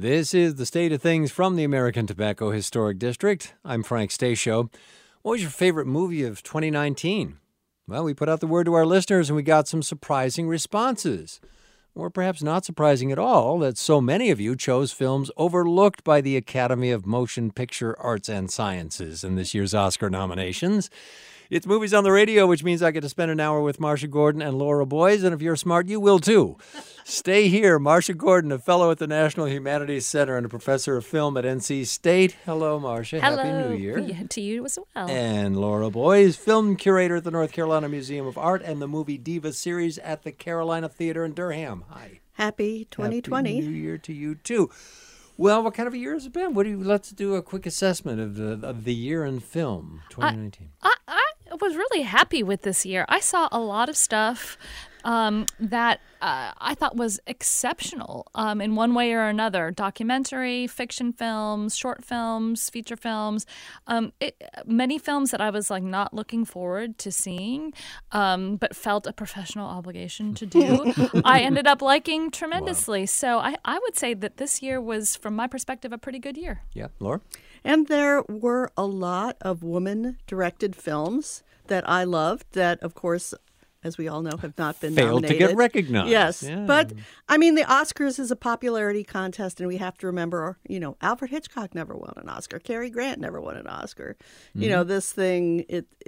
This is the state of things from the American Tobacco Historic District. I'm Frank Stasio. What was your favorite movie of 2019? Well, we put out the word to our listeners and we got some surprising responses. Or perhaps not surprising at all that so many of you chose films overlooked by the Academy of Motion Picture Arts and Sciences in this year's Oscar nominations. It's Movies on the Radio, which means I get to spend an hour with Marcia Gordon and Laura Boyes, and if you're smart, you will too. Stay here. Marcia Gordon, a fellow at the National Humanities Center and a professor of film at NC State. Hello, Marcia. Hello. Happy New Year. Yeah, to you as well. And Laura Boyes, film curator at the North Carolina Museum of Art and the Movie Diva series at the Carolina Theater in Durham. Hi. Happy 2020. Happy New Year to you too. Well, what kind of a year has it been? Let's do a quick assessment of the year in film, 2019. I was really happy with this year. I saw a lot of stuff that I thought was exceptional in one way or another. Documentary, fiction films, short films, feature films. Many films that I was not looking forward to seeing, but felt a professional obligation to do. I ended up liking tremendously. Wow. So I would say that this year was, from my perspective, a pretty good year. Yeah, Laura? And there were a lot of woman-directed films that I loved that, of course, as we all know, have not been failed nominated. To get recognized. Yes. Yeah. But, I mean, the Oscars is a popularity contest, and we have to remember, Alfred Hitchcock never won an Oscar. Cary Grant never won an Oscar. Mm-hmm. This thing,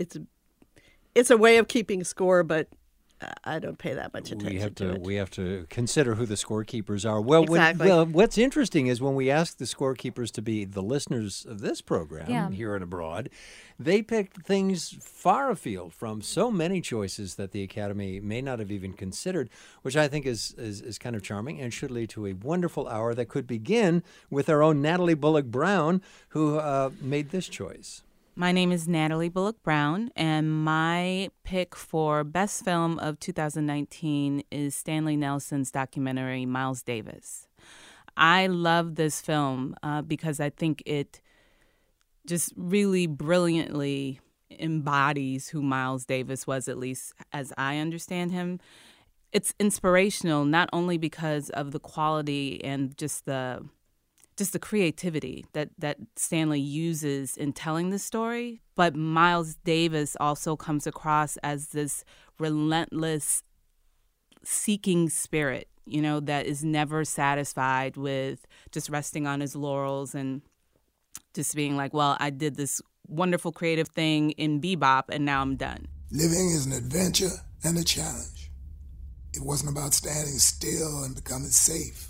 it's a way of keeping score, but I don't pay that much attention to it. We have to consider who the scorekeepers are. Well, exactly. What's interesting is when we ask the scorekeepers to be the listeners of this program here and abroad, they picked things far afield from so many choices that the Academy may not have even considered, which I think is kind of charming and should lead to a wonderful hour that could begin with our own Natalie Bullock Brown, who made this choice. My name is Natalie Bullock Brown, and my pick for Best Film of 2019 is Stanley Nelson's documentary, Miles Davis. I love this film because I think it just really brilliantly embodies who Miles Davis was, at least as I understand him. It's inspirational not only because of the quality and just the creativity that Stanley uses in telling the story, but Miles Davis also comes across as this relentless seeking spirit, that is never satisfied with just resting on his laurels and just being like, well, I did this wonderful creative thing in Bebop and now I'm done. Living is an adventure and a challenge. It wasn't about standing still and becoming safe.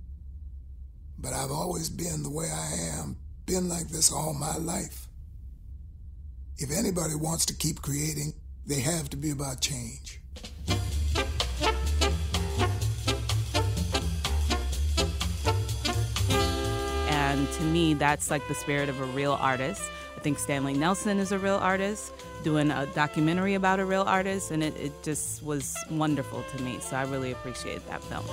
But I've always been the way I am, been like this all my life. If anybody wants to keep creating, they have to be about change. And to me, that's like the spirit of a real artist. I think Stanley Nelson is a real artist, doing a documentary about a real artist, and it just was wonderful to me. So I really appreciated that film.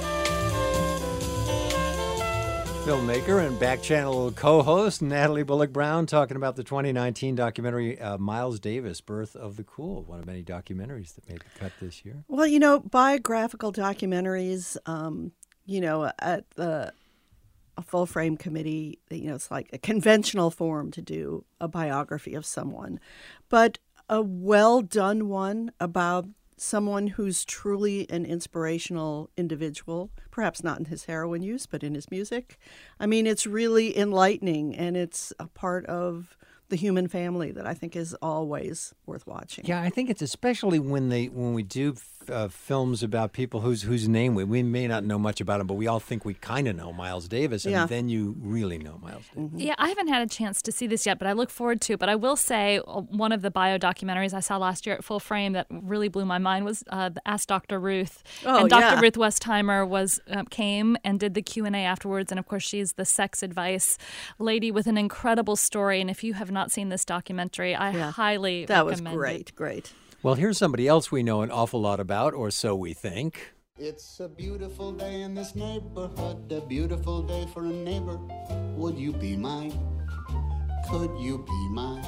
Filmmaker and Back Channel co-host Natalie Bullock Brown talking about the 2019 documentary Miles Davis, Birth of the Cool, one of many documentaries that made the cut this year. Well, biographical documentaries, at a full-frame committee, it's like a conventional form to do a biography of someone. But a well-done one about someone who's truly an inspirational individual, perhaps not in his heroin use, but in his music. I mean, it's really enlightening, and it's a part of the human family that I think is always worth watching. Yeah, I think it's especially when we do films about people whose name we may not know much about them, but we all think we kind of know Miles Davis, and then you really know Miles Davis. Yeah, I haven't had a chance to see this yet, but I look forward to it. But I will say one of the bio documentaries I saw last year at Full Frame that really blew my mind was Ask Dr. Ruth. And Dr. Ruth Westheimer came and did the Q&A afterwards, and of course she's the sex advice lady with an incredible story. And if you have not seen this documentary, I highly recommend it. Great. Well, here's somebody else we know an awful lot about, or so we think. It's a beautiful day in this neighborhood, a beautiful day for a neighbor. Would you be mine? Could you be mine?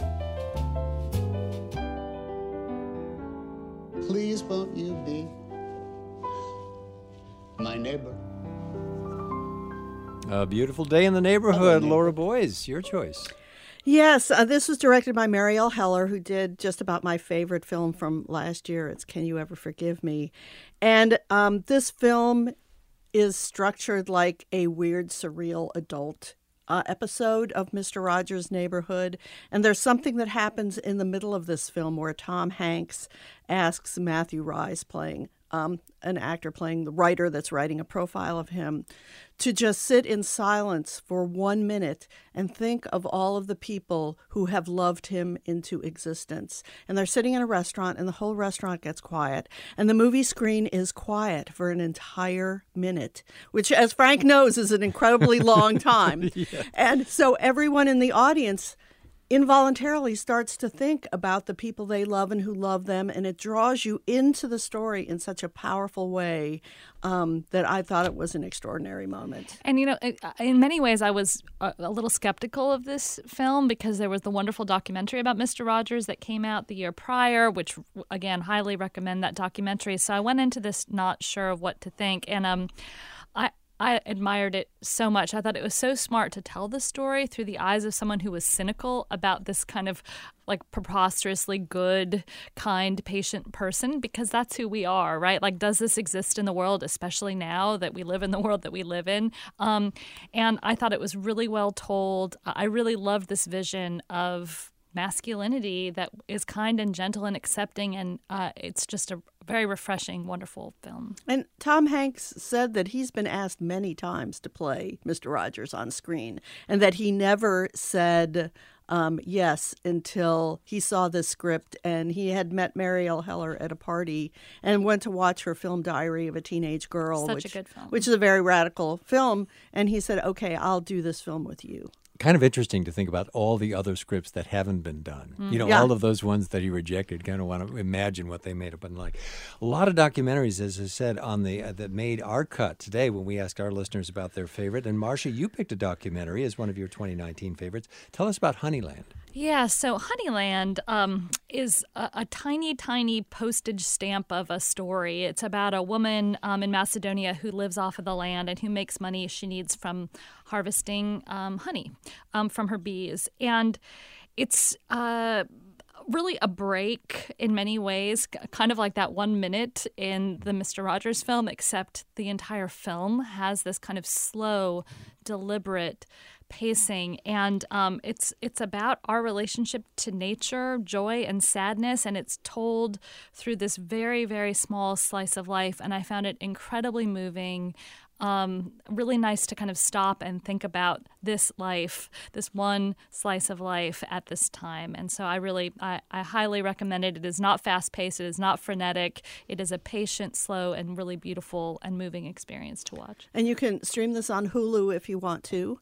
Please won't you be my neighbor? A Beautiful Day in the Neighborhood. Laura Boyes, your choice. Yes, this was directed by Marielle Heller, who did just about my favorite film from last year. It's Can You Ever Forgive Me? And this film is structured like a weird, surreal adult episode of Mr. Rogers' Neighborhood. And there's something that happens in the middle of this film where Tom Hanks asks Matthew Rhys, playing an actor playing the writer that's writing a profile of him, to just sit in silence for 1 minute and think of all of the people who have loved him into existence. And they're sitting in a restaurant, and the whole restaurant gets quiet. And the movie screen is quiet for an entire minute, which, as Frank knows, is an incredibly long time. Yes. And so everyone in the audience involuntarily starts to think about the people they love and who love them, and it draws you into the story in such a powerful way that I thought it was an extraordinary moment. And, you know, in many ways, I was a little skeptical of this film because there was the wonderful documentary about Mr. Rogers that came out the year prior, which, again, highly recommend that documentary. So I went into this not sure of what to think, and I admired it so much. I thought it was so smart to tell the story through the eyes of someone who was cynical about this kind of like preposterously good, kind, patient person, because that's who we are, right? Like, does this exist in the world, especially now that we live in the world that we live in? And I thought it was really well told. I really loved this vision of masculinity that is kind and gentle and accepting, and it's just a very refreshing, wonderful film. And Tom Hanks said that he's been asked many times to play Mr. Rogers on screen, and that he never said yes until he saw the script, and he had met Marielle Heller at a party and went to watch her film Diary of a Teenage Girl, Such a good film. Which is a very radical film, and he said, okay, I'll do this film with you. Kind of interesting to think about all the other scripts that haven't been done. You know, all of those ones that he rejected. Kind of want to imagine what they made up and like. A lot of documentaries, as I said, on the that made our cut today when we asked our listeners about their favorite. And Marcia, you picked a documentary as one of your 2019 favorites. Tell us about Honeyland. Yeah, so Honeyland is a tiny, tiny postage stamp of a story. It's about a woman in Macedonia who lives off of the land and who makes money she needs from harvesting honey from her bees. And it's really a break in many ways, kind of like that 1 minute in the Mr. Rogers film, except the entire film has this kind of slow, deliberate pacing, and it's about our relationship to nature, joy and sadness, and it's told through this very, very small slice of life, and I found it incredibly moving. Really nice to kind of stop and think about this life, this one slice of life at this time. And so I highly recommend it. It is not fast-paced. It is not frenetic. It is a patient, slow, and really beautiful and moving experience to watch. And you can stream this on Hulu if you want to.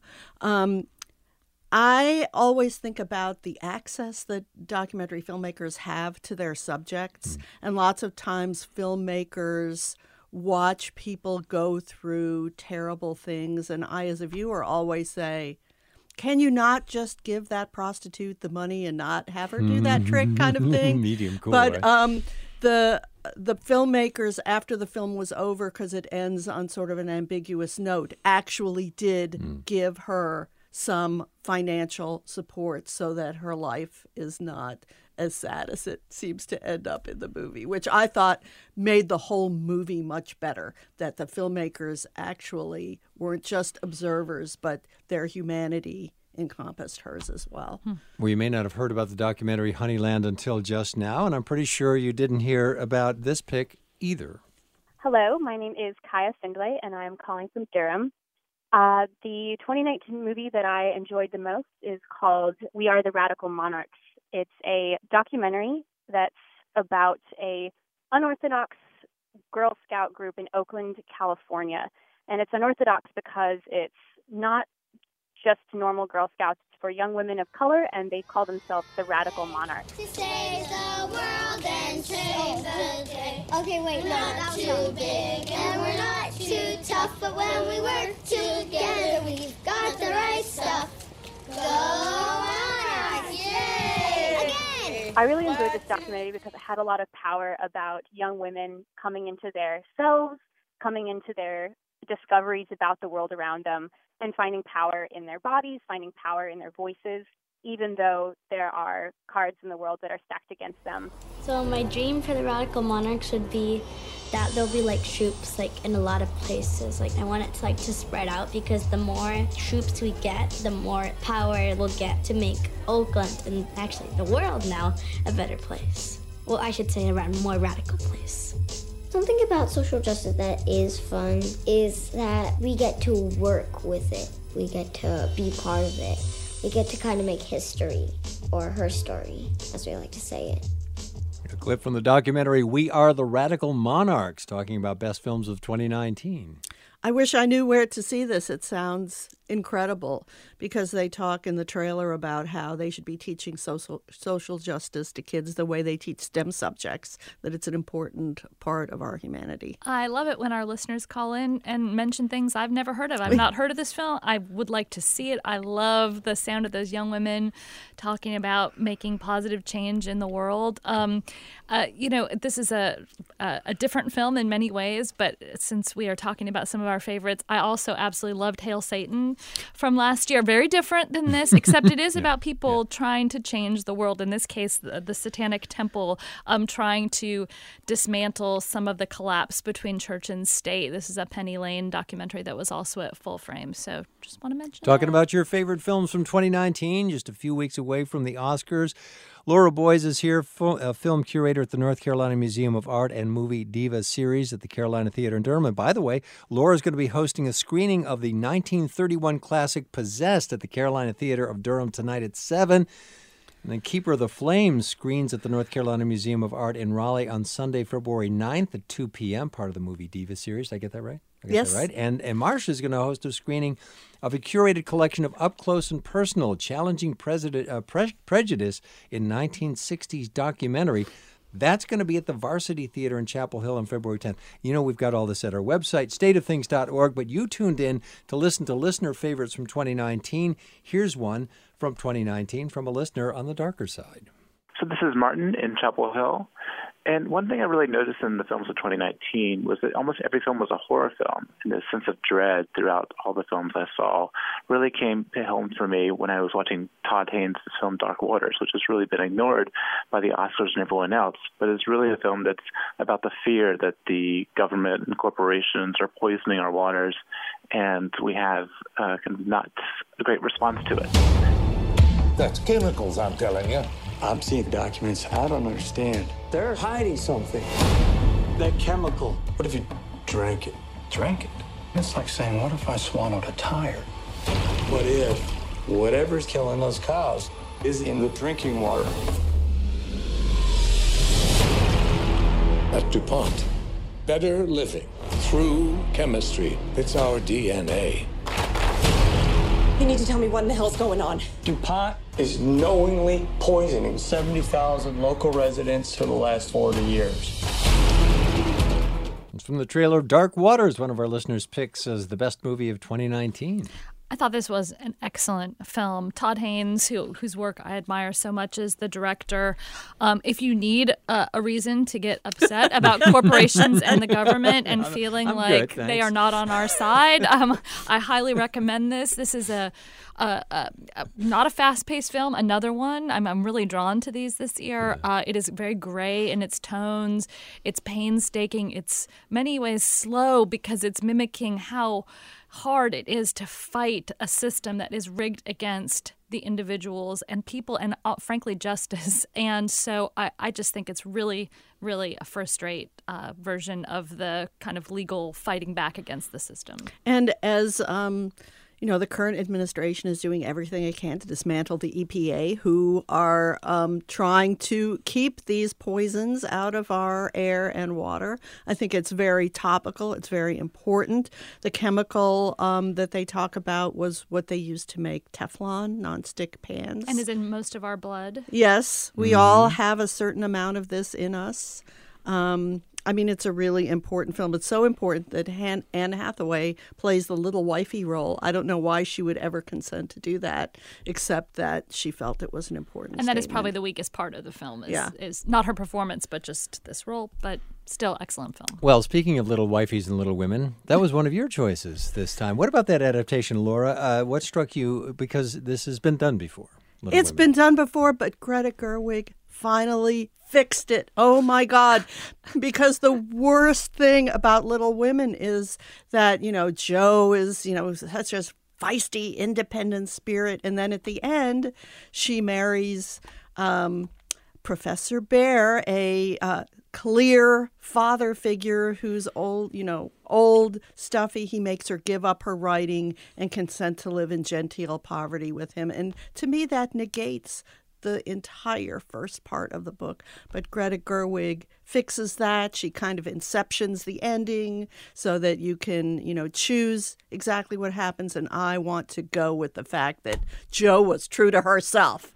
I always think about the access that documentary filmmakers have to their subjects. And lots of times filmmakers watch people go through terrible things, and I, as a viewer, always say, can you not just give that prostitute the money and not have her do that trick kind of thing? Medium cool. But right? The filmmakers, after the film was over, because it ends on sort of an ambiguous note, actually did give her some financial support so that her life is not as sad as it seems to end up in the movie, which I thought made the whole movie much better, that the filmmakers actually weren't just observers, but their humanity encompassed hers as well. Well, you may not have heard about the documentary Honeyland until just now, and I'm pretty sure you didn't hear about this pick either. Hello, my name is Kaya Sindley, and I'm calling from Durham. The 2019 movie that I enjoyed the most is called We Are the Radical Monarchs. It's a documentary that's about a unorthodox Girl Scout group in Oakland, California. And it's unorthodox because it's not just normal Girl Scouts. It's for young women of color, and they call themselves the Radical Monarchs. To save the world and save the day. Okay, wait, we're not too big and we're not too tough, but when we work together, we've got the right stuff. Go Monarchs! Yay! Again! I really enjoyed this documentary because it had a lot of power about young women coming into their selves, coming into their discoveries about the world around them and finding power in their bodies, finding power in their voices, even though there are cards in the world that are stacked against them. So my dream for the Radical Monarchs would be that there'll be like troops like in a lot of places. Like I want it to like to spread out, because the more troops we get, the more power we'll get to make Oakland and actually the world now a better place. Well, I should say a more radical place. Something about social justice that is fun is that we get to work with it. We get to be part of it. We get to kind of make history, or her story, as we like to say it. A clip from the documentary We Are the Radical Monarchs, talking about best films of 2019. I wish I knew where to see this. It sounds incredible, because they talk in the trailer about how they should be teaching social justice to kids the way they teach STEM subjects, that it's an important part of our humanity. I love it when our listeners call in and mention things I've never heard of. I've not heard of this film. I would like to see it. I love the sound of those young women talking about making positive change in the world. This is a different film in many ways, but since we are talking about some of our favorites, I also absolutely loved Hail Satan from last year. Very different than this, except it is about people trying to change the world. In this case, the Satanic Temple trying to dismantle some of the collapse between church and state. This is a Penny Lane documentary that was also at Full Frame. So just want to mention Talking about your favorite films from 2019, just a few weeks away from the Oscars. Laura Boyes is here, a film curator at the North Carolina Museum of Art and Movie Diva series at the Carolina Theater in Durham. And by the way, Laura's going to be hosting a screening of the 1931 classic Possessed at the Carolina Theater of Durham tonight at 7. And then Keeper of the Flames screens at the North Carolina Museum of Art in Raleigh on Sunday, February 9th at 2 p.m., part of the Movie Diva series. Did I get that right? Yes. That right? And Marsha is going to host a screening of a curated collection of up-close and personal, challenging prejudice in 1960s documentary. That's going to be at the Varsity Theater in Chapel Hill on February 10th. You know, we've got all this at our website, stateofthings.org, but you tuned in to listen to listener favorites from 2019. Here's one from 2019 from a listener on the darker side. So this is Martin in Chapel Hill. And one thing I really noticed in the films of 2019 was that almost every film was a horror film. And the sense of dread throughout all the films I saw really came home for me when I was watching Todd Haynes' film Dark Waters, which has really been ignored by the Oscars and everyone else. But it's really a film that's about the fear that the government and corporations are poisoning our waters, and we have kind of not a great response to it. That's chemicals, I'm telling you. I'm seeing documents I don't understand. They're hiding something. That chemical. What if you drank it? Drink it? It's like saying, what if I swallowed a tire? What if whatever's killing those cows is in the drinking water? At DuPont, better living through chemistry. It's our DNA. You need to tell me what in the hell's going on. DuPont is knowingly poisoning 70,000 local residents for the last 40 years. It's from the trailer of Dark Waters, one of our listeners' picks as the best movie of 2019. I thought this was an excellent film. Todd Haynes, whose work I admire so much, is the director. If you need a reason to get upset about corporations and the government and feeling like they are not on our side, I highly recommend this. This is not a fast-paced film. Another one. I'm really drawn to these this year. It is very gray in its tones. It's painstaking. It's many ways slow because it's mimicking how hard it is to fight a system that is rigged against the individuals and people and, frankly, justice. And so I just think it's really, really a first-rate version of the kind of legal fighting back against the system. And as the current administration is doing everything it can to dismantle the EPA, who are trying to keep these poisons out of our air and water. I think it's very topical. It's very important. The chemical that they talk about was what they used to make Teflon nonstick pans. And is in most of our blood. Yes. We all have a certain amount of this in us. I mean, it's a really important film. It's so important that Anne Hathaway plays the little wifey role. I don't know why she would ever consent to do that, except that she felt it was an important And that is statement. probably the weakest part of the film, is not her performance, but just this role. But still, excellent film. Well, speaking of little wifeys and little women, that was one of your choices this time. What about that adaptation, Laura? What struck you? Because this has been done before. It's been done before, but Greta Gerwig finally fixed it. Oh, my God. Because the worst thing about Little Women is that, Jo is, such a feisty, independent spirit. And then at the end, she marries Professor Bhaer, a clear father figure who's old, stuffy. He makes her give up her writing and consent to live in genteel poverty with him. And to me, that negates the entire first part of the book. But Greta Gerwig fixes that. She kind of inceptions the ending so that you can, choose exactly what happens. And I want to go with the fact that Jo was true to herself.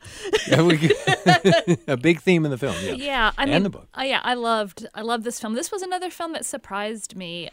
A big theme in the film, Yeah, I mean, and the book. I loved this film. This was another film that surprised me.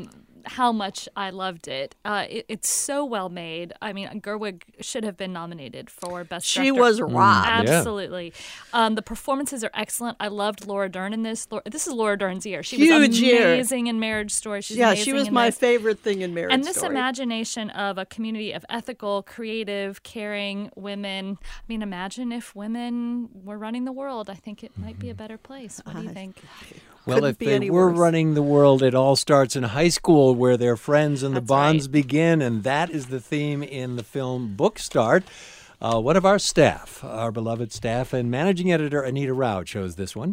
How much I loved it. It's so well made. I mean, Gerwig should have been nominated for Best Director. She was robbed. Absolutely. The performances are excellent. I loved Laura Dern in this. This is Laura Dern's year. She was amazing in Marriage Story. She's amazing she was in my this. favorite thing in Marriage Story. And this imagination of a community of ethical, creative, caring women. I mean, imagine if women were running the world. I think it might be a better place. What do you think? Well, if they were running the world, it all starts in high school where they're friends and the bonds begin, and that is the theme in the film Bookstart. One of our staff, our beloved staff, and managing editor Anita Rao chose this one.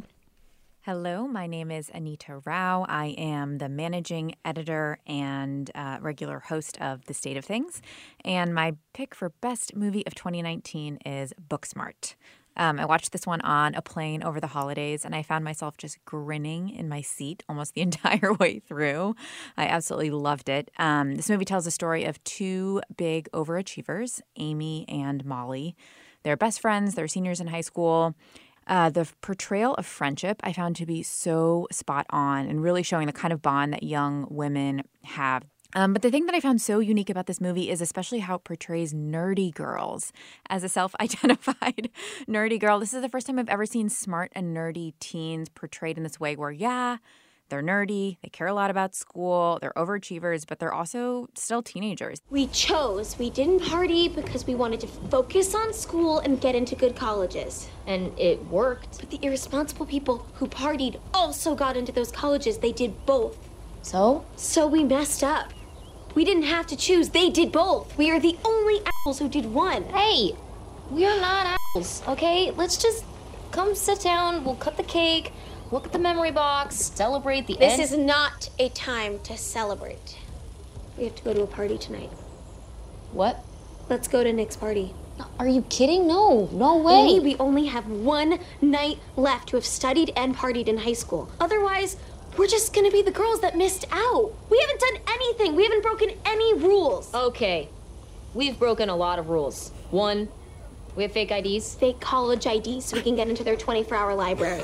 Hello, my name is Anita Rao. I am the managing editor and regular host of The State of Things, and my pick for Best Movie of 2019 is Booksmart. I watched this one on a plane over the holidays, and I found myself just grinning in my seat almost the entire way through. I absolutely loved it. This movie tells the story of two big overachievers, Amy and Molly. They're best friends. They're seniors in high school. The portrayal of friendship I found to be so spot on and really showing the kind of bond that young women have. But the thing that I found so unique about this movie is especially how it portrays nerdy girls. As a self-identified nerdy girl, this is the first time I've ever seen smart and nerdy teens portrayed in this way where, they're nerdy, they care a lot about school, they're overachievers, but they're also still teenagers. We didn't party because we wanted to focus on school and get into good colleges. And it worked. But the irresponsible people who partied also got into those colleges. They did both. So we messed up. We didn't have to choose. They did both. We are the only assholes who did one. Hey, we are not assholes, okay? Let's just come sit down. We'll cut the cake, look at the memory box, celebrate the end. This is not a time to celebrate. We have to go to a party tonight. What? Let's go to Nick's party. Are you kidding? No way. We only have one night left to have studied and partied in high school. Otherwise, we're just gonna be the girls that missed out. We haven't done anything. We haven't broken any rules. Okay, we've broken a lot of rules. One, we have fake IDs. Fake college IDs so we can get into their 24-hour library.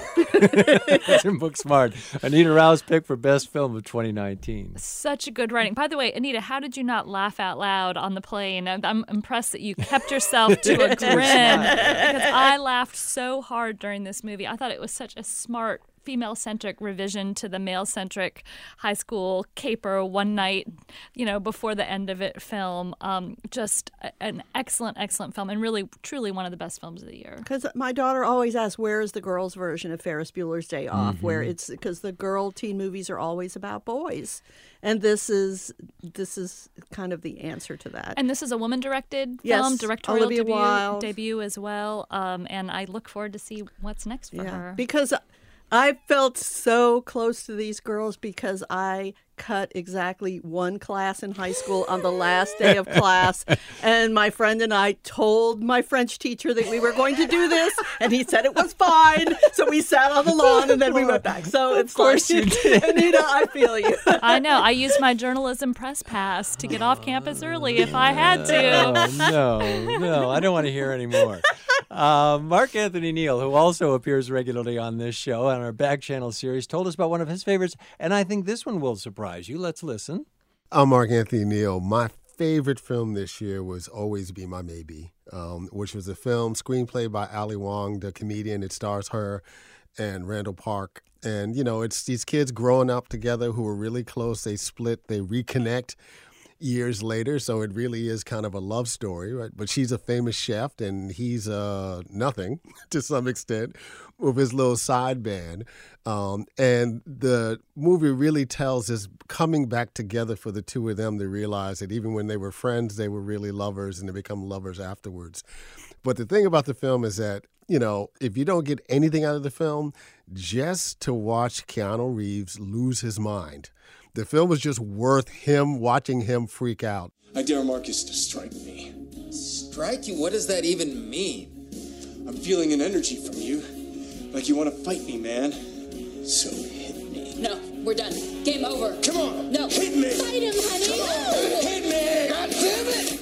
That's in Booksmart. Anita Rao's pick for Best Film of 2019. Such a good writing. By the way, Anita, how did you not laugh out loud on the plane? I'm impressed that you kept yourself to a grin because I laughed so hard during this movie. I thought it was such a smart female-centric revision to the male-centric high school caper one night, before the end of it film. Just an excellent, excellent film and really, truly one of the best films of the year. Because my daughter always asks, where is the girls' version of Ferris Bueller's Day Off? Mm-hmm. Where it's because the girl teen movies are always about boys. And this is kind of the answer to that. And this is a woman-directed yes, film, directorial Olivia debut as well. And I look forward to see what's next for her. Because I felt so close to these girls because I cut exactly one class in high school on the last day of class. And my friend and I told my French teacher that we were going to do this, and he said it was fine. So we sat on the lawn, and then we went back. So of course you did. Anita, I feel you. I know. I used my journalism press pass to get off campus early if I had to. No, I don't want to hear any more. Mark Anthony Neal, who also appears regularly on this show and our Back Channel series, told us about one of his favorites, and I think this one will surprise you. Let's listen. I'm Mark Anthony Neal. My favorite film this year was Always Be My Maybe, which was a film screenplay by Ali Wong, the comedian. It stars her and Randall Park. And, you know, it's these kids growing up together who are really close. They split, they reconnect years later. So it really is kind of a love story, right? But she's a famous chef and he's nothing to some extent with his little side band. And the movie really tells this coming back together for the two of them to realize that even when they were friends, they were really lovers and they become lovers afterwards. But the thing about the film is that, you know, if you don't get anything out of the film, just to watch Keanu Reeves lose his mind. The film is just worth watching him freak out. I dare Marcus to strike me. Strike you? What does that even mean? I'm feeling an energy from you. Like you want to fight me, man. So hit me. No, we're done. Game over. Come on. No. Hit me. Fight him, honey. Come on. Hit me. God damn it.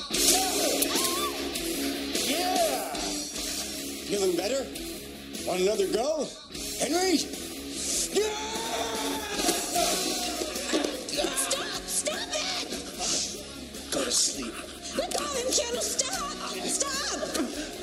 Yeah. Feeling better? Want another go? Henry? Yeah! Stop it! Go to sleep. Let go of him, Keanu. Stop!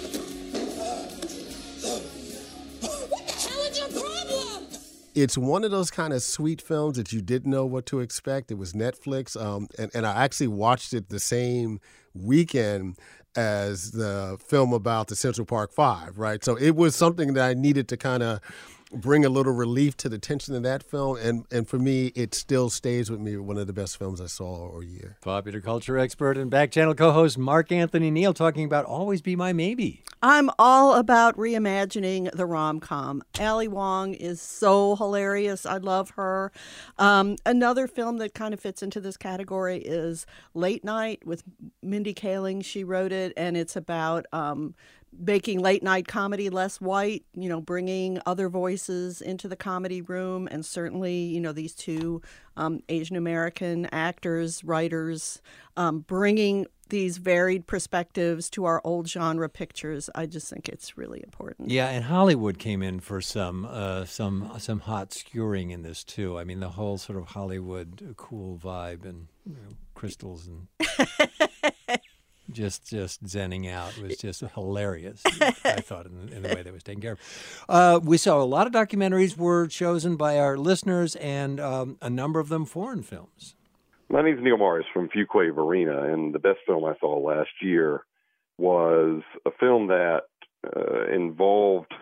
What the hell is your problem? It's one of those kind of sweet films that you didn't know what to expect. It was Netflix, and I actually watched it the same weekend as the film about the Central Park Five, right? So it was something that I needed to kind of bring a little relief to the tension of that film. And for me, it still stays with me, one of the best films I saw all year. Popular culture expert and Back Channel co-host Mark Anthony Neal talking about Always Be My Maybe. I'm all about reimagining the rom-com. Ali Wong is so hilarious. I love her. Another film that kind of fits into this category is Late Night with Mindy Kaling. She wrote it, and it's about making late night comedy less white, you know, bringing other voices into the comedy room. And certainly, you know, these two Asian American actors, writers, bringing these varied perspectives to our old genre pictures. I just think it's really important. Yeah, and Hollywood came in for some hot skewering in this too. I mean, the whole sort of Hollywood cool vibe and crystals and just zenning out was just hilarious. I thought in the way that was taken care of. We saw a lot of documentaries were chosen by our listeners, and a number of them foreign films. My name's Neil Morris from Fuquay Varina, and the best film I saw last year was a film that involved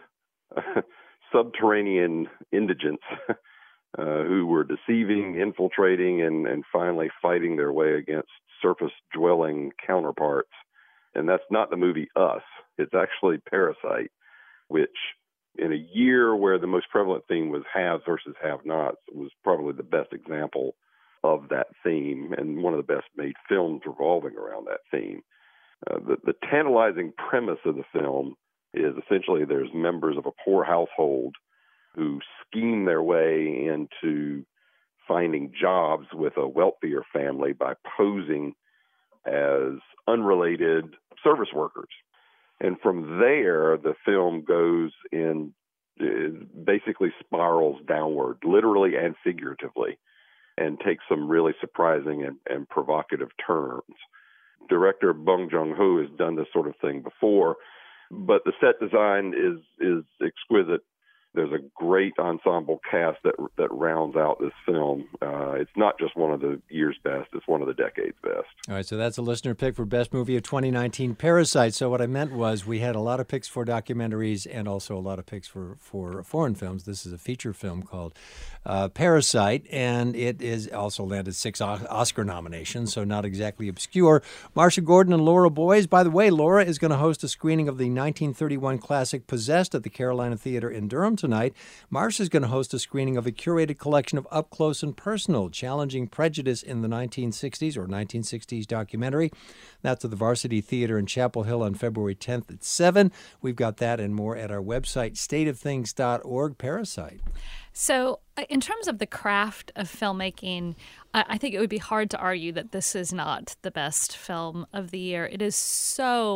subterranean indigents who were deceiving, infiltrating, and finally fighting their way against surface-dwelling counterparts. And that's not the movie Us. It's actually Parasite, which in a year where the most prevalent theme was haves versus have-nots was probably the best example of that theme and one of the best made films revolving around that theme. The tantalizing premise of the film is essentially there's members of a poor household who scheme their way into finding jobs with a wealthier family by posing as unrelated service workers. And from there, the film goes in, basically spirals downward, literally and figuratively, and takes some really surprising and provocative turns. Director Bong Joon-ho has done this sort of thing before, but the set design is exquisite. There's a great ensemble cast that rounds out this film. It's not just one of the year's best, it's one of the decade's best. All right, so that's a listener pick for Best Movie of 2019, Parasite. So what I meant was we had a lot of picks for documentaries and also a lot of picks for foreign films. This is a feature film called Parasite, and it is also landed 6 Oscar nominations, so not exactly obscure. Marsha Gordon and Laura Boys. By the way, Laura is going to host a screening of the 1931 classic Possessed at the Carolina Theater in Durham tonight. Marsha is going to host a screening of a curated collection of Up Close and Personal, Challenging Prejudice in the 1960s or 1960s documentary. That's at the Varsity Theater in Chapel Hill on February 10th at 7. We've got that and more at our website, stateofthings.org. Parasite. So in terms of the craft of filmmaking, I think it would be hard to argue that this is not the best film of the year. It is so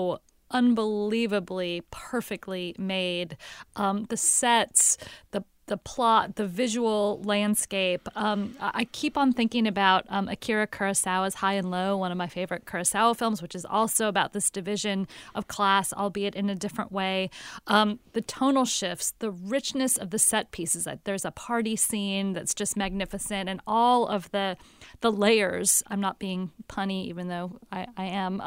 unbelievably perfectly made. The sets, the plot, the visual landscape. I keep on thinking about Akira Kurosawa's High and Low, one of my favorite Kurosawa films, which is also about this division of class, albeit in a different way. The tonal shifts, the richness of the set pieces. There's a party scene that's just magnificent, and all of the layers. I'm not being punny, even though I am.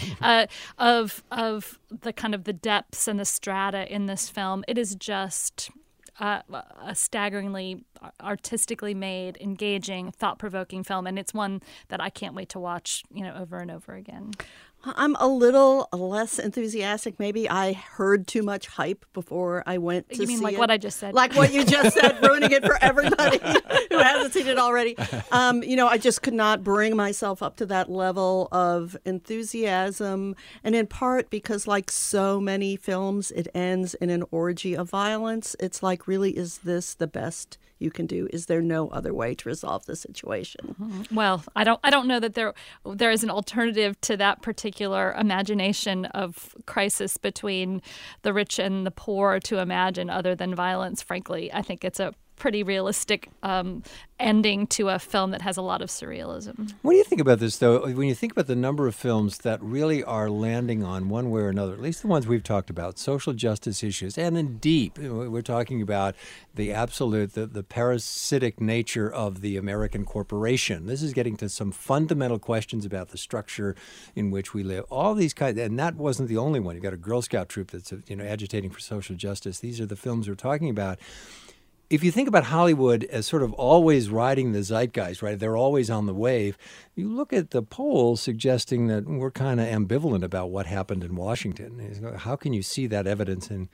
Of the kind of the depths and the strata in this film. It is just a staggeringly artistically made, engaging, thought-provoking film, and it's one that I can't wait to watch, over and over again. I'm a little less enthusiastic. Maybe I heard too much hype before I went to see it. You mean like what I just said? Like what you just said, ruining it for everybody who hasn't seen it already. I just could not bring myself up to that level of enthusiasm. And in part because, like so many films, it ends in an orgy of violence. It's like, really, is this the best you can do? Is there no other way to resolve the situation? Mm-hmm. Well, I don't know that there is an alternative to that particular imagination of crisis between the rich and the poor to imagine other than violence. Frankly, I think it's a pretty realistic ending to a film that has a lot of surrealism. What do you think about this, though, when you think about the number of films that really are landing on one way or another, at least the ones we've talked about, social justice issues, and then deep, we're talking about the absolute, the parasitic nature of the American corporation. This is getting to some fundamental questions about the structure in which we live. All these kinds, and that wasn't the only one. You've got a Girl Scout troop that's agitating for social justice. These are the films we're talking about. If you think about Hollywood as sort of always riding the zeitgeist, right? They're always on the wave. You look at the polls suggesting that we're kind of ambivalent about what happened in Washington. How can you see that evidence and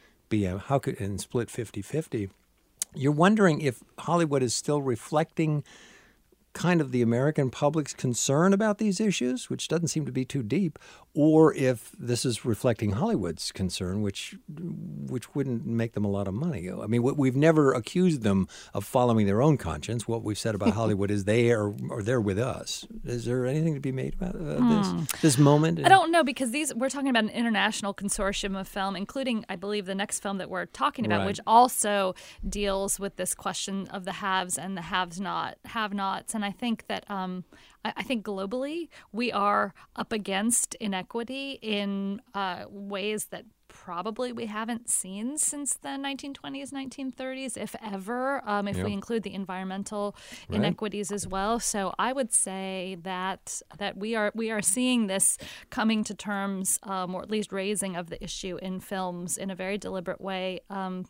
split 50-50? You're wondering if Hollywood is still reflecting kind of the American public's concern about these issues, which doesn't seem to be too deep, or if this is reflecting Hollywood's concern, which wouldn't make them a lot of money. I mean, we've never accused them of following their own conscience. What we've said about Hollywood is they're with us. Is there anything to be made about this moment? I don't know, because we're talking about an international consortium of film, including, I believe, the next film that we're talking about, right, which also deals with this question of the haves and the have-nots. And I think that I think globally we are up against inequity in ways that probably we haven't seen since the 1920s, 1930s, if ever, if we include the environmental inequities as well. So I would say that we are seeing this coming to terms, or at least raising of the issue in films in a very deliberate way,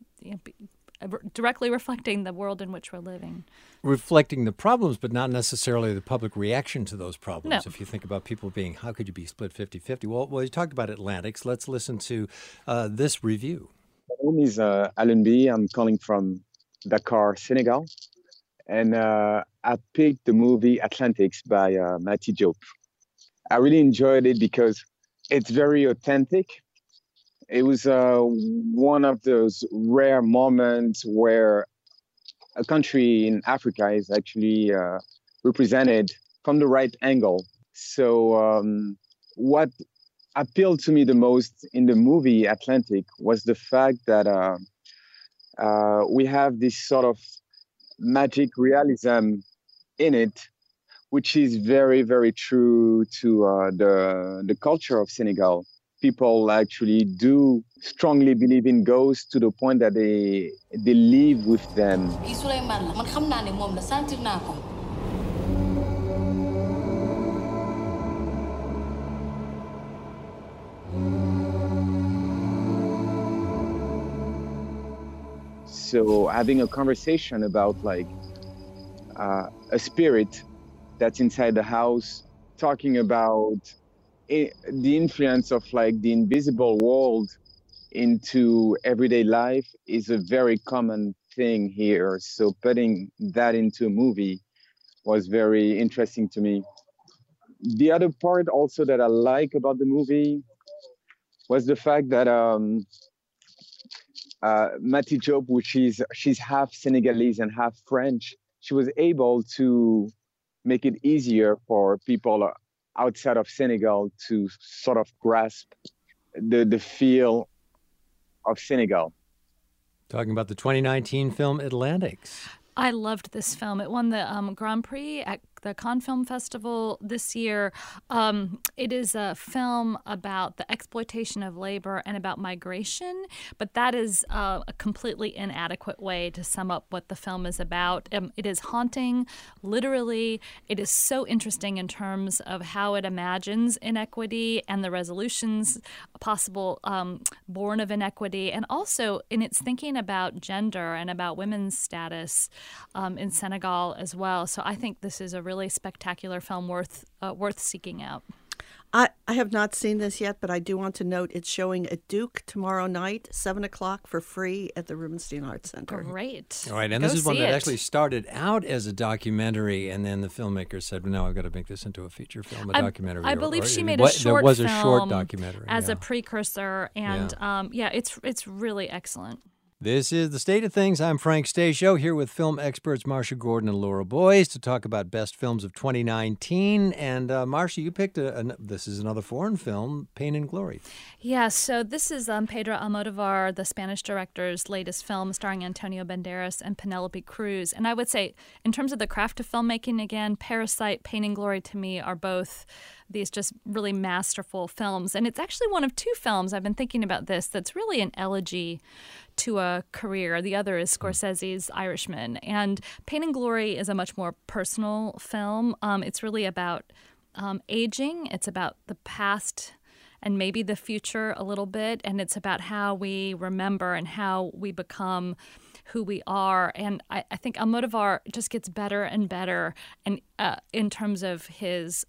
directly reflecting the world in which we're living. Reflecting the problems, but not necessarily the public reaction to those problems. No. If you think about people being, how could you be split 50-50? Well, you talked about Atlantics. Let's listen to this review. My name is Alan B. I'm calling from Dakar, Senegal. And I picked the movie Atlantics by Mati Diop. I really enjoyed it because it's very authentic. It was one of those rare moments where a country in Africa is actually represented from the right angle. So what appealed to me the most in the movie Atlantic was the fact that we have this sort of magic realism in it, which is very, very true to the culture of Senegal. People actually do strongly believe in ghosts to the point that they live with them. So having a conversation about a spirit that's inside the house, talking about the influence of the invisible world into everyday life is a very common thing here. So putting that into a movie was very interesting to me. The other part also that I like about the movie was the fact that Mati Diop, she's half Senegalese and half French, she was able to make it easier for people outside of Senegal to sort of grasp the feel of Senegal. Talking about the 2019 film Atlantics. I loved this film. It won the Grand Prix at the Cannes Film Festival this year. It is a film about the exploitation of labor and about migration, but that is a completely inadequate way to sum up what the film is about. It is haunting, literally. It is so interesting in terms of how it imagines inequity and the resolutions possible born of inequity, and also in its thinking about gender and about women's status in Senegal as well. So I think this is a really spectacular film worth seeking out. I have not seen this yet, but I do want to note it's showing at Duke tomorrow night, 7 o'clock for free at the Rubenstein Arts Center. Great. All right, and this is one that actually started out as a documentary, and then the filmmaker said, well, no, I've got to make this into a feature film, a documentary. I believe she made a short There was film a short documentary as a precursor, and it's really excellent. This is The State of Things. I'm Frank Stasio, here with film experts Marcia Gordon and Laura Boyes to talk about best films of 2019. And Marcia, you picked this is another foreign film, Pain and Glory. Yeah, so this is Pedro Almodovar, the Spanish director's latest film, starring Antonio Banderas and Penelope Cruz. And I would say, in terms of the craft of filmmaking, again, Parasite, Pain and Glory to me are both these just really masterful films. And it's actually one of two films, I've been thinking about this, that's really an elegy to a career. The other is Scorsese's Irishman. And Pain and Glory is a much more personal film. It's really about aging. It's about the past and maybe the future a little bit. And it's about how we remember and how we become who we are. And I think Almodovar just gets better and better and in terms of his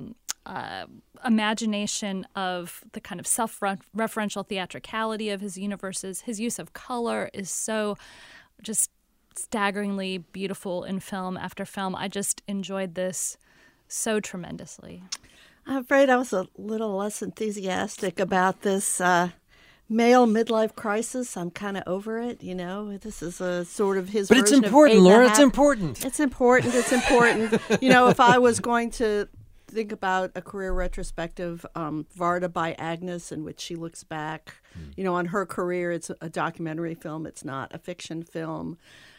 imagination of the kind of self-referential theatricality of his universes. His use of color is so just staggeringly beautiful in film after film. I just enjoyed this so tremendously. I'm afraid I was a little less enthusiastic about this male midlife crisis. I'm kind of over it, you know. This is a sort of his version of... But it's important, Laura. It's important. It's important. It's important. You know, if I was going to think about a career retrospective, Varda by Agnes, in which she looks back, you know, on her career. It's a documentary film. It's not a fiction film.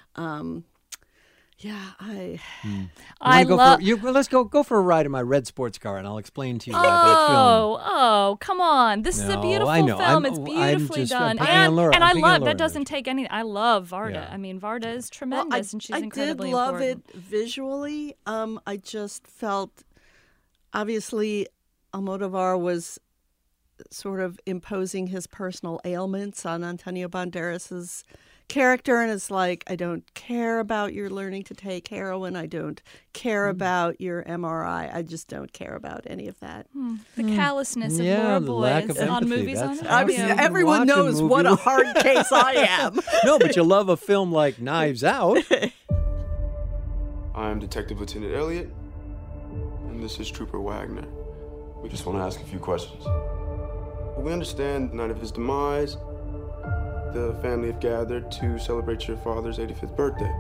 I love. Let's go for a ride in my red sports car, and I'll explain to you why that film. Oh, come on! This is a beautiful film. It's beautifully done, and I love that. Doesn't take any. I love Varda. Yeah. I mean, Varda is tremendous, and she's incredibly important. I did love it visually. I just felt. Obviously, Almodovar was sort of imposing his personal ailments on Antonio Banderas's character, and it's like, I don't care about your learning to take heroin. I don't care about your MRI. I just don't care about any of that. The callousness of Laura Boyes on movies on the radio. Everyone knows what a hard case I am. No, but you love a film like Knives Out. I'm Detective Lieutenant Elliott. And this is Trooper Wagner. We just want to ask a few questions. We understand the night of his demise, the family have gathered to celebrate your father's 85th birthday.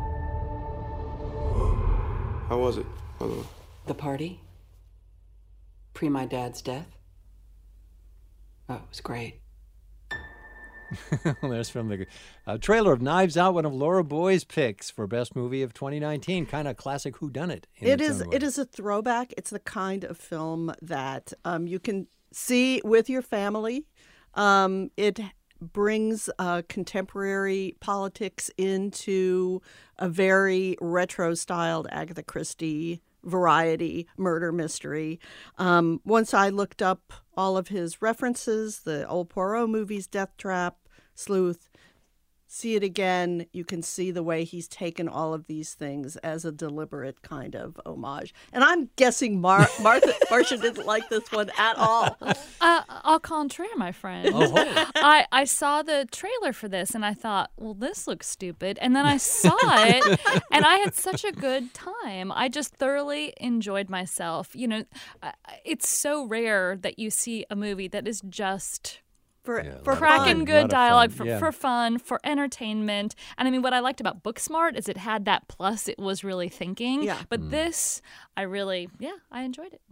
How was it, by the way? The party? Pre my dad's death? Oh, it was great. There's from the trailer of Knives Out, one of Laura Boyes' picks for best movie of 2019. Kind of classic whodunit. It is a throwback. It's the kind of film that you can see with your family. It brings contemporary politics into a very retro-styled Agatha Christie variety murder mystery. Once I looked up all of his references, the old Poirot movies, Death Trap, Sleuth, see it again, you can see the way he's taken all of these things as a deliberate kind of homage. And I'm guessing Marcia didn't like this one at all. Au contraire, my friend. I saw the trailer for this and I thought, well, this looks stupid. And then I saw it and I had such a good time. I just thoroughly enjoyed myself. You know, it's so rare that you see a movie that is just... For cracking good dialogue, for fun, for entertainment. And I mean, what I liked about Booksmart is it had that plus it was really thinking. Yeah. But this, I enjoyed it.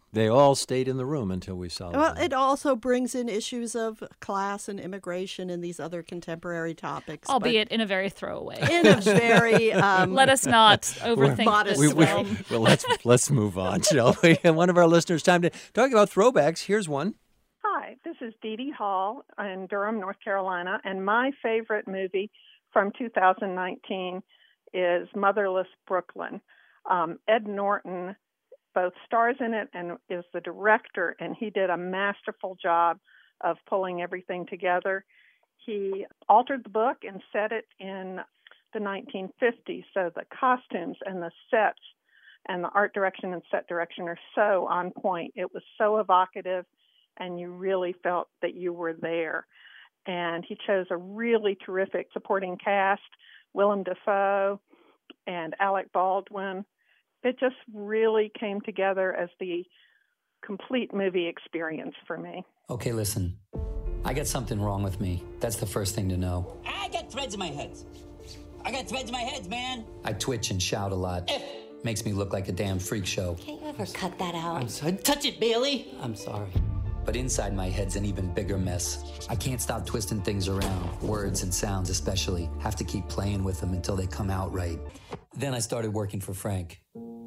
They all stayed in the room until we saw them. Well, it also brings in issues of class and immigration and these other contemporary topics. Albeit in a very throwaway. In a very... Let us not overthink this film. Well, let's move on, shall we? And one of our listeners timed it. Talking about throwbacks, here's one. Hi, this is Dee Dee Hall in Durham, North Carolina, and my favorite movie from 2019 is Motherless Brooklyn. Ed Norton both stars in it and is the director, and he did a masterful job of pulling everything together. He altered the book and set it in the 1950s, so the costumes and the sets and the art direction and set direction are so on point. It was so evocative, and you really felt that you were there. And he chose a really terrific supporting cast, Willem Dafoe and Alec Baldwin. It just really came together as the complete movie experience for me. Okay, listen. I got something wrong with me. That's the first thing to know. I got threads in my head. I got threads in my head, man. I twitch and shout a lot. Makes me look like a damn freak show. Can't you ever cut that out? I'm sorry. Touch it, Bailey. I'm sorry. But inside my head's an even bigger mess. I can't stop twisting things around. Words and sounds especially. Have to keep playing with them until they come out right. Then I started working for Frank.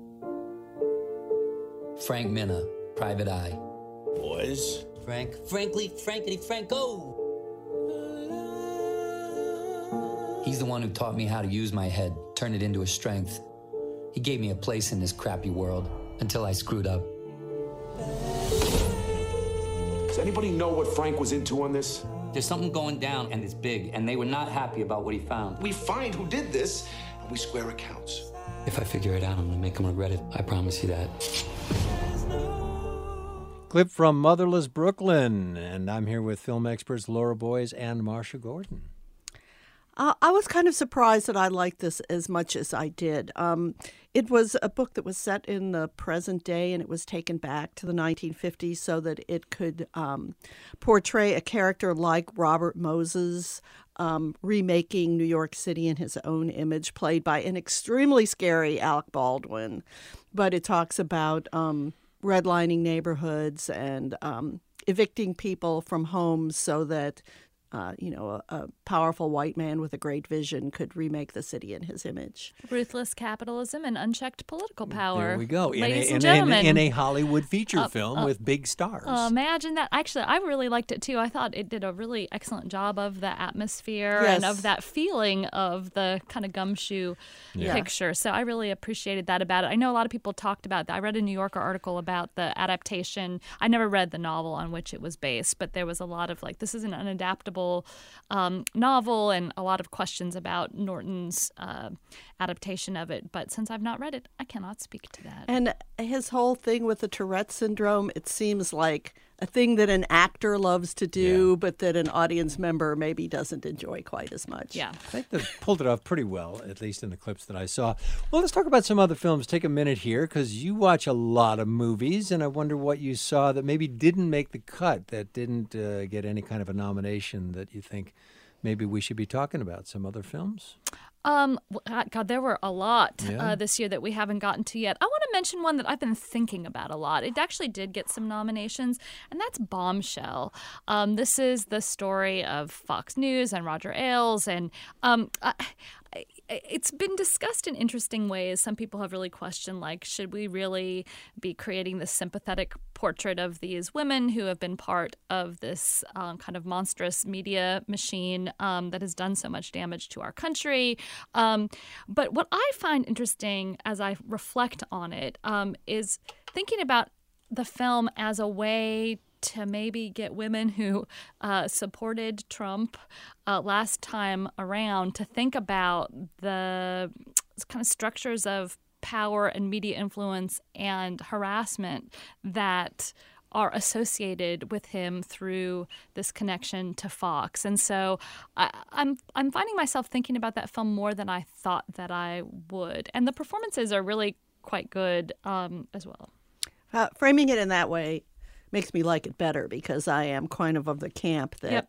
Frank Minna, Private Eye. Boys. Frankly, Franco. He's the one who taught me how to use my head, turn it into a strength. He gave me a place in this crappy world until I screwed up. Does anybody know what Frank was into on this? There's something going down, and it's big, and they were not happy about what he found. We find who did this, and we square accounts. If I figure it out, I'm gonna make him regret it. I promise you that. Clip from Motherless Brooklyn, and I'm here with film experts Laura Boyes and Marcia Gordon. I was kind of surprised that I liked this as much as I did. It was a book that was set in the present day, and it was taken back to the 1950s so that it could portray a character like Robert Moses, remaking New York City in his own image, played by an extremely scary Alec Baldwin. But it talks about redlining neighborhoods and evicting people from homes so that a powerful white man with a great vision could remake the city in his image. Ruthless capitalism and unchecked political power. There we go. Ladies and gentlemen. In a Hollywood feature film with big stars. Imagine that. Actually, I really liked it too. I thought it did a really excellent job of the atmosphere and of that feeling of the kind of gumshoe picture. So I really appreciated that about it. I know a lot of people talked about that. I read a New Yorker article about the adaptation. I never read the novel on which it was based, but there was a lot of this is an unadaptable novel and a lot of questions about Norton's adaptation of it. But since I've not read it, I cannot speak to that. And his whole thing with the Tourette syndrome, it seems like a thing that an actor loves to do, but that an audience member maybe doesn't enjoy quite as much. Yeah. I think they pulled it off pretty well, at least in the clips that I saw. Well, let's talk about some other films. Take a minute here, because you watch a lot of movies, and I wonder what you saw that maybe didn't make the cut, that didn't get any kind of a nomination that you think maybe we should be talking about. Some other films? God, there were a lot this year that we haven't gotten to yet. I want to mention one that I've been thinking about a lot. It actually did get some nominations, and that's Bombshell. This is the story of Fox News and Roger Ailes, and it's been discussed in interesting ways. Some people have really questioned, should we really be creating this sympathetic portrait of these women who have been part of this kind of monstrous media machine that has done so much damage to our country? But what I find interesting as I reflect on it is thinking about the film as a way to maybe get women who supported Trump last time around to think about the kind of structures of power and media influence and harassment that are associated with him through this connection to Fox. And so I'm finding myself thinking about that film more than I thought that I would. And the performances are really quite good as well. Framing it in that way makes me like it better because I am kind of the camp that,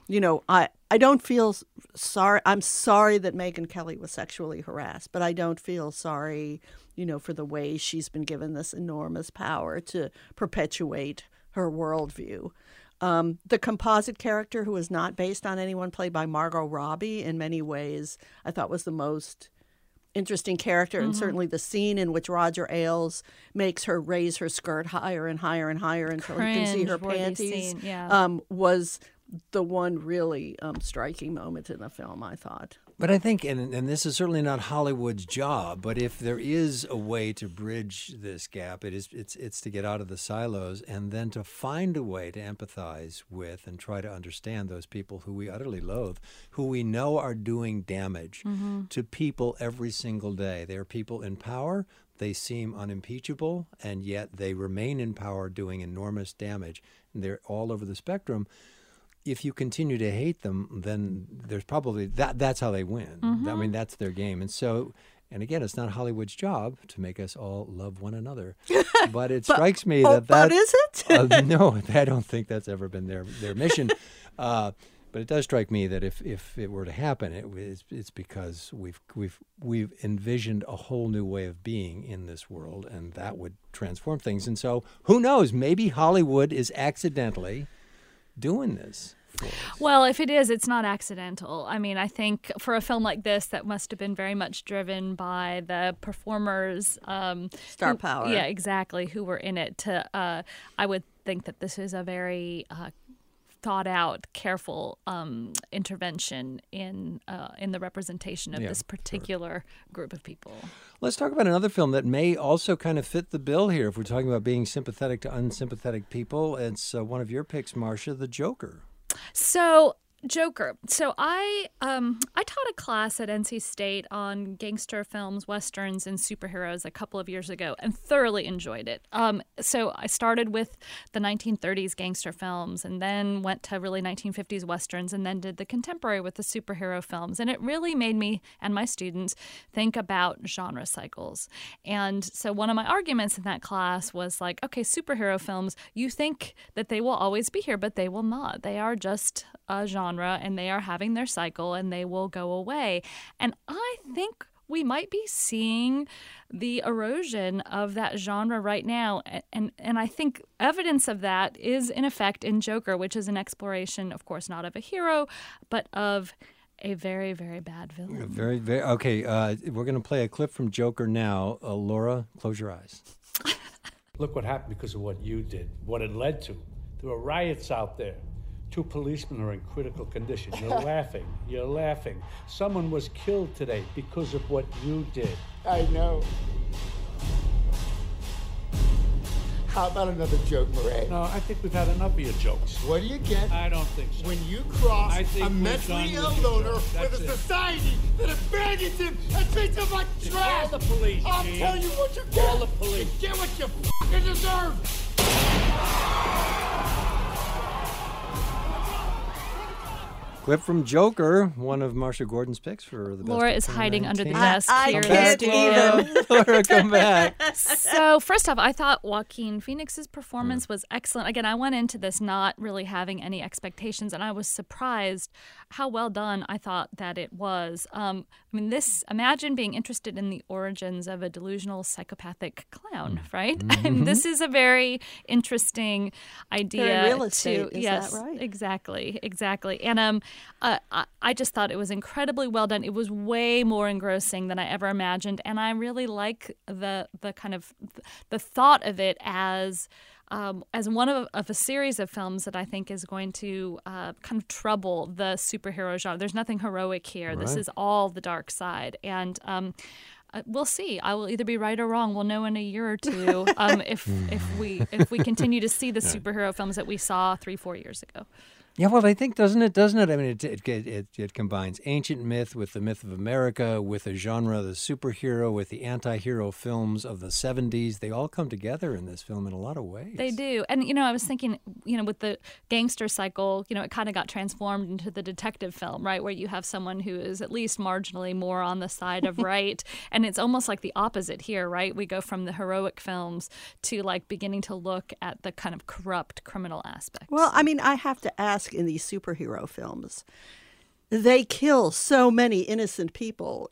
I don't feel sorry. I'm sorry that Megyn Kelly was sexually harassed, but I don't feel sorry, for the way she's been given this enormous power to perpetuate her worldview. The composite character, who is not based on anyone, played by Margot Robbie, in many ways, I thought was the most interesting character, and certainly the scene in which Roger Ailes makes her raise her skirt higher and higher and higher until he can see her panties, was the one really striking moment in the film, I thought. But I think, and this is certainly not Hollywood's job, but if there is a way to bridge this gap, it's to get out of the silos and then to find a way to empathize with and try to understand those people who we utterly loathe, who we know are doing damage to people every single day. They are people in power. They seem unimpeachable, and yet they remain in power doing enormous damage. And they're all over the spectrum. If you continue to hate them, then there's probably that's how they win. I mean, that's their game. And so, and again, it's not Hollywood's job to make us all love one another. But it strikes me that But is it? No, I don't think that's ever been their mission. But it does strike me that if it were to happen, it's because we've envisioned a whole new way of being in this world, and that would transform things. And so, who knows? Maybe Hollywood is accidentally doing this for us. Well, if it is, it's not accidental. I mean, I think for a film like this that must have been very much driven by the performers. Star power. Yeah, exactly, who were in it. I would think that this is a very thought out, careful intervention in the representation of this particular group of people. Let's talk about another film that may also kind of fit the bill here. If we're talking about being sympathetic to unsympathetic people, it's one of your picks, Marcia, The Joker. So Joker. So I taught a class at NC State on gangster films, westerns, and superheroes a couple of years ago and thoroughly enjoyed it. So I started with the 1930s gangster films and then went to really 1950s westerns and then did the contemporary with the superhero films. And it really made me and my students think about genre cycles. And so one of my arguments in that class was like, okay, superhero films, you think that they will always be here, but they will not. They are just a genre, and they are having their cycle, and they will go away. And I think we might be seeing the erosion of that genre right now. And I think evidence of that is, in effect, in Joker, which is an exploration, of course, not of a hero, but of a very, very bad villain. Very, very. Okay, we're going to play a clip from Joker now. Laura, close your eyes. Look what happened because of what you did, what it led to. There were riots out there. 2 policemen are in critical condition. You're laughing. You're laughing. Someone was killed today because of what you did. I know. How about another joke, Murray? No, I think we've had enough of your jokes. What do you get? I don't think so. When you cross a mentally mentally ill loner with a society that abandons him and treats him like trash. Call the police, I'll Gene. tell you what you get. Call the police. You get what you fucking deserve. Clip from Joker, one of Marcia Gordon's picks for the best. Laura is hiding under the desk here in the studio. Laura, come back. So first off, I thought Joaquin Phoenix's performance was excellent. Again, I went into this not really having any expectations, and I was surprised how well done I thought that it was. Imagine being interested in the origins of a delusional psychopathic clown, right? Mm-hmm. And this is a very interesting idea. They're in real estate, is yes, that right? Exactly. And I just thought it was incredibly well done. It was way more engrossing than I ever imagined, and I really like the kind of the thought of it as one of a series of films that I think is going to kind of trouble the superhero genre. There's nothing heroic here. Right. This is all the dark side, and we'll see. I will either be right or wrong. We'll know in a year or two if we continue to see the superhero films that we saw 3-4 years ago. Yeah, well, I think, doesn't it? I mean, it combines ancient myth with the myth of America, with a genre, the superhero, with the anti-hero films of the 70s. They all come together in this film in a lot of ways. They do. And, I was thinking, with the gangster cycle, it kind of got transformed into the detective film, right, where you have someone who is at least marginally more on the side of right. And it's almost like the opposite here, right? We go from the heroic films to, like, beginning to look at the kind of corrupt criminal aspects. Well, I mean, I have to ask, in these superhero films, they kill so many innocent people,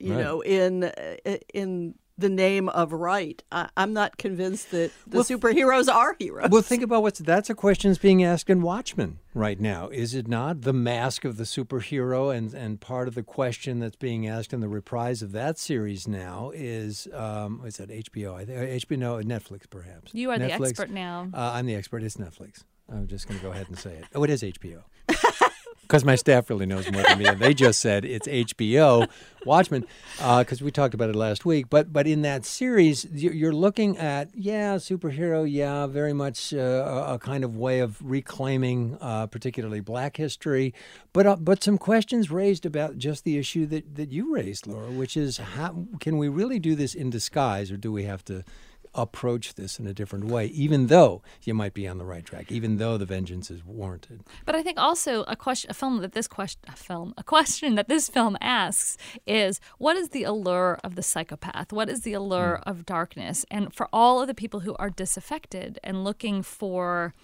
in the name of right. I'm not convinced that the superheroes are heroes. Well, think about that's a question that's being asked in Watchmen right now, is it not? The mask of the superhero, and part of the question that's being asked in the reprise of that series now is that HBO? I think HBO, no, Netflix, perhaps. You are Netflix. The expert now. I'm the expert. It's Netflix. I'm just going to go ahead and say it. Oh, it is HBO. Because my staff really knows more than me, and they just said it's HBO, Watchmen, because we talked about it last week. But in that series, you're looking at, superhero, very much a kind of way of reclaiming particularly Black history, but some questions raised about just the issue that you raised, Laura, which is, how can we really do this in disguise, or do we have to approach this in a different way, even though you might be on the right track, even though the vengeance is warranted? But I think also a question that this film asks is, what is the allure of the psychopath? What is the allure of darkness? And for all of the people who are disaffected and looking for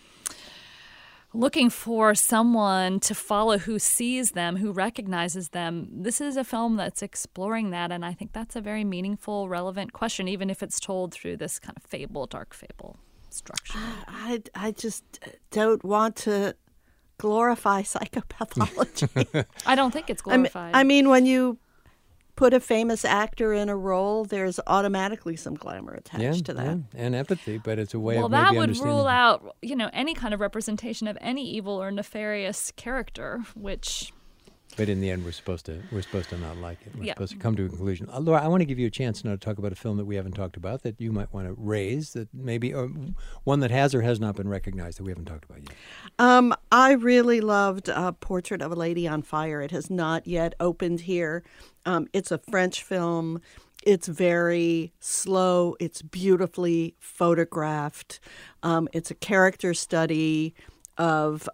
someone to follow who sees them, who recognizes them, this is a film that's exploring that, and I think that's a very meaningful, relevant question, even if it's told through this kind of dark fable structure. I just don't want to glorify psychopathology. I don't think it's glorified. I mean, when you put a famous actor in a role, there's automatically some glamour attached to that. Yeah, and empathy, but it's a way of maybe that would understanding. Rule out, any kind of representation of any evil or nefarious character, which... But in the end, we're supposed to not like it. We're supposed to come to a conclusion. Laura, I want to give you a chance now to talk about a film that we haven't talked about that you might want to raise, that maybe, or one that has or has not been recognized that we haven't talked about yet. I really loved Portrait of a Lady on Fire. It has not yet opened here. It's a French film. It's very slow. It's beautifully photographed. It's a character study of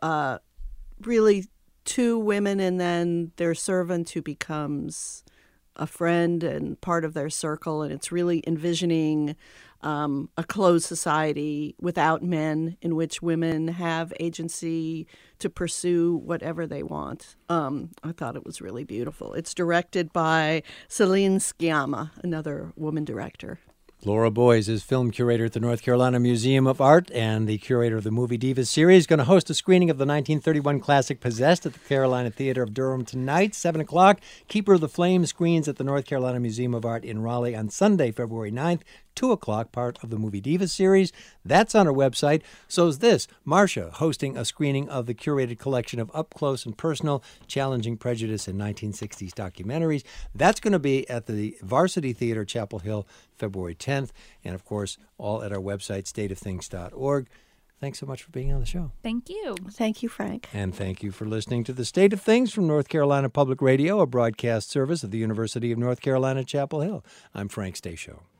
really two women and then their servant who becomes a friend and part of their circle. And it's really envisioning a closed society without men, in which women have agency to pursue whatever they want. I thought it was really beautiful. It's directed by Celine Sciamma, another woman director. Laura Boys is film curator at the North Carolina Museum of Art and the curator of the Movie Divas series. Going to host a screening of the 1931 classic Possessed at the Carolina Theater of Durham tonight, 7 o'clock. Keeper of the Flame screens at the North Carolina Museum of Art in Raleigh on Sunday, February 9th, 2 o'clock, part of the Movie Divas series. That's on our website. So is this. Marcia hosting a screening of the curated collection of up-close and personal, challenging prejudice in 1960s documentaries. That's going to be at the Varsity Theater, Chapel Hill, February 10th. And, of course, all at our website, stateofthings.org. Thanks so much for being on the show. Thank you. Thank you, Frank. And thank you for listening to The State of Things from North Carolina Public Radio, a broadcast service of the University of North Carolina, Chapel Hill. I'm Frank Stashow.